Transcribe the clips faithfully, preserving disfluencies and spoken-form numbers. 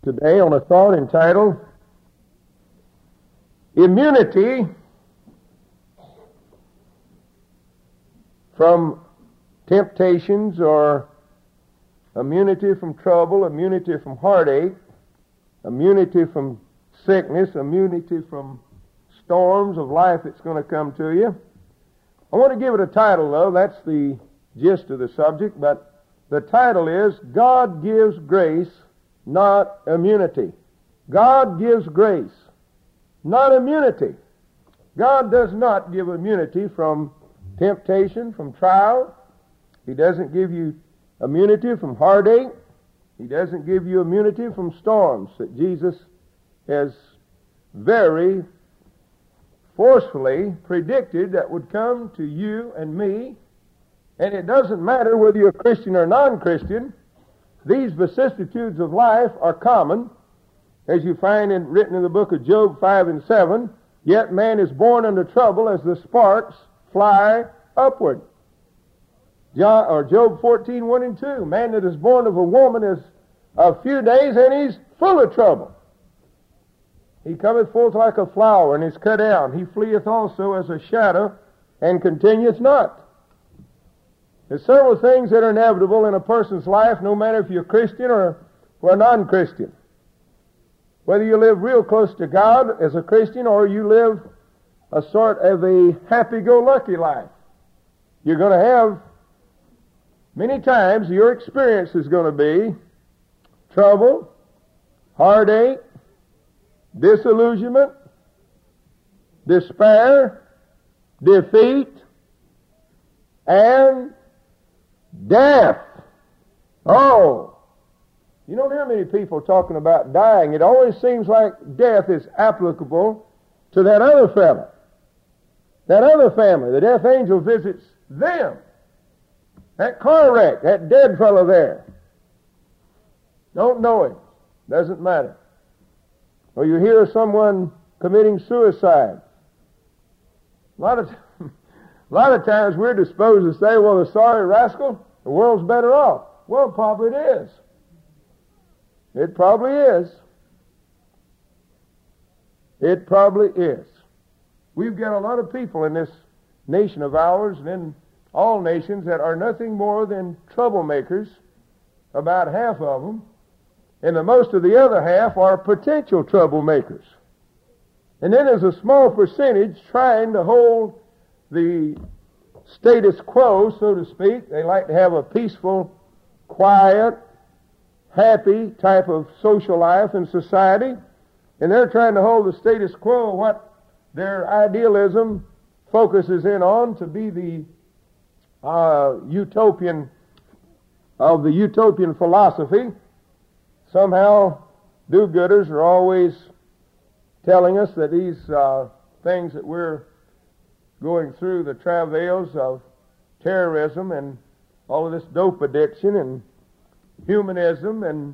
today on a thought entitled Immunity from Temptations, or immunity from trouble, immunity from heartache, immunity from sickness, immunity from storms of life that's going to come to you. I want to give it a title, though. That's the gist of the subject, but the title is God Gives Grace, Not Immunity. God gives grace, not immunity. God does not give immunity from temptation, from trial. He doesn't give you immunity from heartache. He doesn't give you immunity from storms that Jesus has very forcefully predicted that would come to you and me. And it doesn't matter whether you're a Christian or non-Christian. These vicissitudes of life are common, as you find in, written in the book of Job five and seven. Yet man is born under trouble as the sparks fly upward. John, or Job fourteen, one and two. Man that is born of a woman is a few days, and he's full of trouble. He cometh forth like a flower, and is cut down. He fleeth also as a shadow, and continueth not. There's several things that are inevitable in a person's life, no matter if you're a Christian or, or a non-Christian. Whether you live real close to God as a Christian, or you live a sort of a happy-go-lucky life, you're going to have, many times, your experience is going to be trouble, heartache, disillusionment, despair, defeat, and death. Oh, you don't hear many people talking about dying. It always seems like death is applicable to that other fellow, that other family. The death angel visits them. That car wreck, that dead fellow there. Don't know him. Doesn't matter. Or you hear of someone committing suicide. A lot of, a lot of times we're disposed to say, well, the sorry rascal, the world's better off. Well, probably it is. It probably is. It probably is. We've got a lot of people in this nation of ours and in all nations that are nothing more than troublemakers, about half of them, and the most of the other half are potential troublemakers. And then there's a small percentage trying to hold the status quo, so to speak. They like to have a peaceful, quiet, happy type of social life in society, and they're trying to hold the status quo, what their idealism focuses in on, to be the uh, utopian of the utopian philosophy. Somehow, do-gooders are always telling us that these uh, things that we're going through, the travails of terrorism and all of this dope addiction and humanism and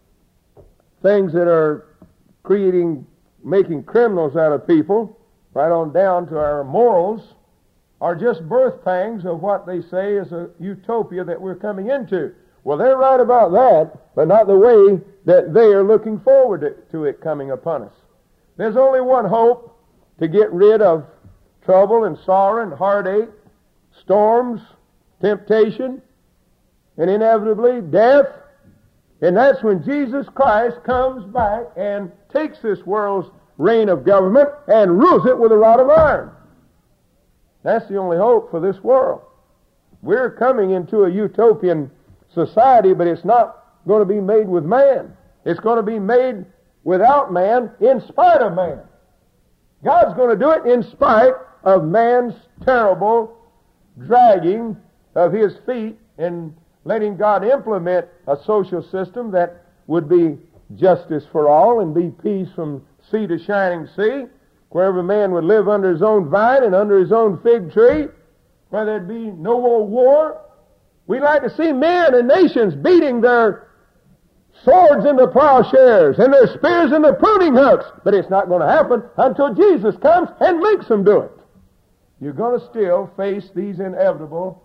things that are creating, making criminals out of people, right on down to our morals, are just birth pangs of what they say is a utopia that we're coming into. Well, they're right about that, but not the way that they are looking forward to it coming upon us. There's only one hope to get rid of trouble and sorrow and heartache, storms, temptation, and inevitably death. And that's when Jesus Christ comes back and takes this world's reign of government and rules it with a rod of iron. That's the only hope for this world. We're coming into a utopian society, but it's not going to be made with man. It's going to be made without man, in spite of man. God's going to do it in spite of man's terrible dragging of his feet and letting God implement a social system that would be justice for all and be peace from sea to shining sea, where every man would live under his own vine and under his own fig tree, where there'd be no more war. We'd like to see men and nations beating their swords into plowshares and their spears into pruning hooks, but it's not going to happen until Jesus comes and makes them do it. You're going to still face these inevitable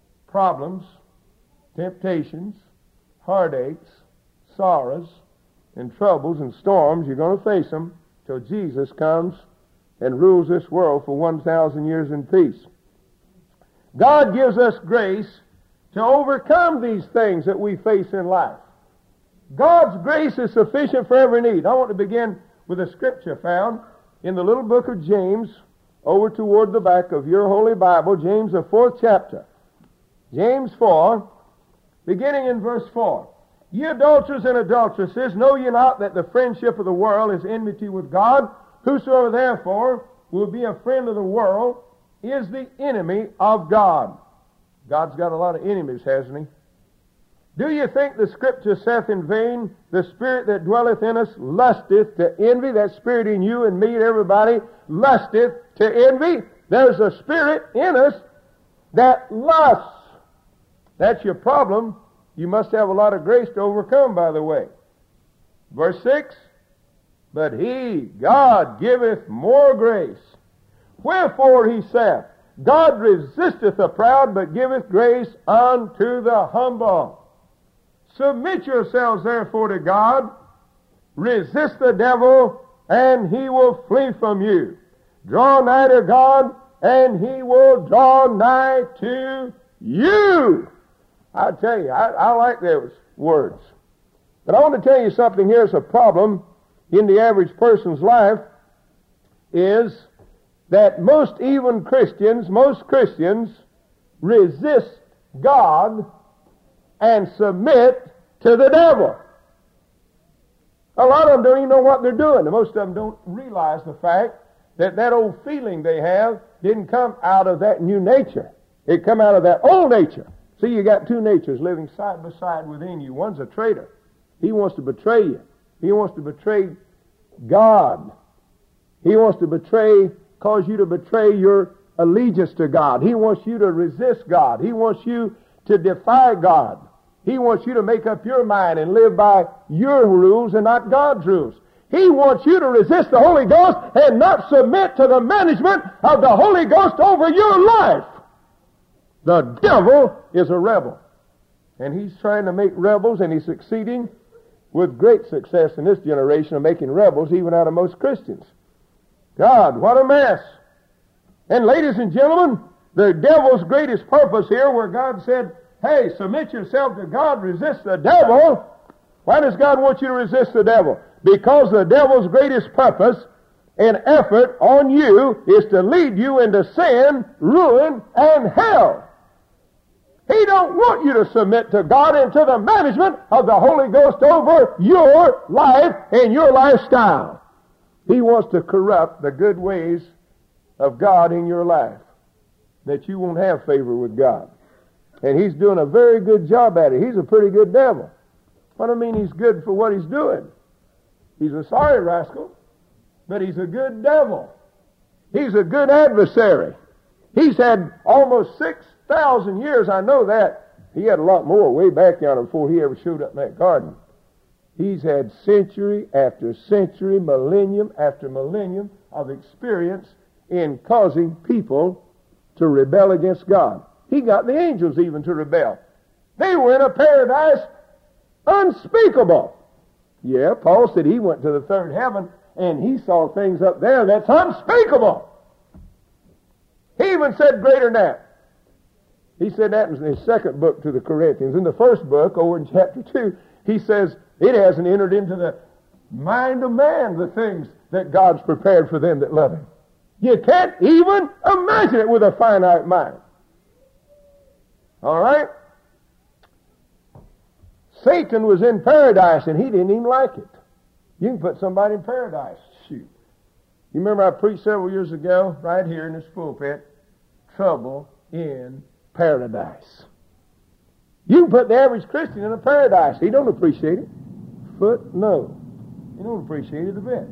problems, temptations, heartaches, sorrows, and troubles and storms. You're going to face them till Jesus comes and rules this world for one thousand years in peace. God gives us grace to overcome these things that we face in life. God's grace is sufficient for every need. I want to begin with a scripture found in the little book of James, over toward the back of your Holy Bible, James, the fourth chapter. James four, beginning in verse four. Ye adulterers and adulteresses, know ye not that the friendship of the world is enmity with God? Whosoever therefore will be a friend of the world is the enemy of God. God's got a lot of enemies, hasn't he? Do you think the Scripture saith in vain, the Spirit that dwelleth in us lusteth to envy? That Spirit in you and me and everybody lusteth to envy. There's a Spirit in us that lusts. That's your problem. You must have a lot of grace to overcome, by the way. Verse six, but he, God, giveth more grace. Wherefore he saith, God resisteth the proud, but giveth grace unto the humble. Submit yourselves therefore to God, resist the devil, and he will flee from you. Draw nigh to God, and he will draw nigh to you. I tell you, I, I like those words. But I want to tell you something. Here's a problem in the average person's life, is that most even Christians, most Christians resist God and submit to the devil. A lot of them don't even know what they're doing. Most of them don't realize the fact that that old feeling they have didn't come out of that new nature. It come out of that old nature. See, you got two natures living side by side within you. One's a traitor. He wants to betray you. He wants to betray God. He wants to betray, cause you to betray your allegiance to God. He wants you to resist God. He wants you to defy God. He wants you to make up your mind and live by your rules and not God's rules. He wants you to resist the Holy Ghost and not submit to the management of the Holy Ghost over your life. The devil is a rebel. And he's trying to make rebels, and he's succeeding with great success in this generation of making rebels even out of most Christians. God, what a mess. And ladies and gentlemen, the devil's greatest purpose here, where God said, hey, submit yourself to God, resist the devil. Why does God want you to resist the devil? Because the devil's greatest purpose and effort on you is to lead you into sin, ruin, and hell. He don't want you to submit to God and to the management of the Holy Ghost over your life and your lifestyle. He wants to corrupt the good ways of God in your life, that you won't have favor with God. And he's doing a very good job at it. He's a pretty good devil. What do I mean he's good for what he's doing? He's a sorry rascal, but he's a good devil. He's a good adversary. He's had almost six thousand years, I know that. He had a lot more way back yonder before he ever showed up in that garden. He's had century after century, millennium after millennium of experience in causing people to rebel against God. He got the angels even to rebel. They were in a paradise unspeakable. Yeah, Paul said he went to the third heaven and he saw things up there that's unspeakable. He even said greater than that. He said that in his second book to the Corinthians. In the first book, over in chapter two, he says it hasn't entered into the mind of man the things that God's prepared for them that love him. You can't even imagine it with a finite mind. All right? Satan was in paradise and he didn't even like it. You can put somebody in paradise. Shoot. You remember I preached several years ago, right here in this pulpit, trouble in paradise. You can put the average Christian in a paradise. He don't appreciate it. Foot, no. He don't appreciate it a bit.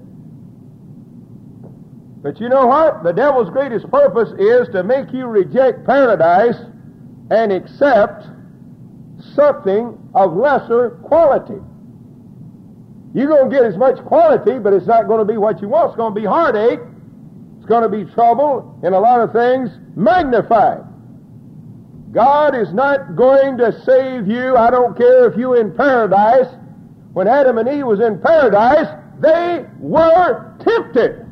But you know what? The devil's greatest purpose is to make you reject paradise and accept something of lesser quality. You're going to get as much quality, but it's not going to be what you want. It's going to be heartache. It's going to be trouble and a lot of things magnified. God is not going to save you. I don't care if you're in paradise when Adam and Eve was in paradise, they were tempted.